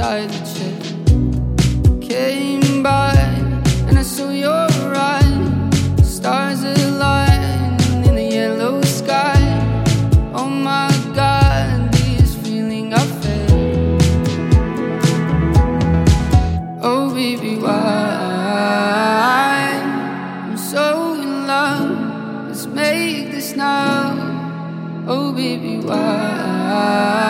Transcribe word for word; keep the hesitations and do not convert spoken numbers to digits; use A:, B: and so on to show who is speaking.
A: beside the chair. Came by and I saw your eyes, stars align in the yellow sky. Oh my God, this feeling I felt. Oh baby, why I'm so in love? Let's make this now. Oh baby, why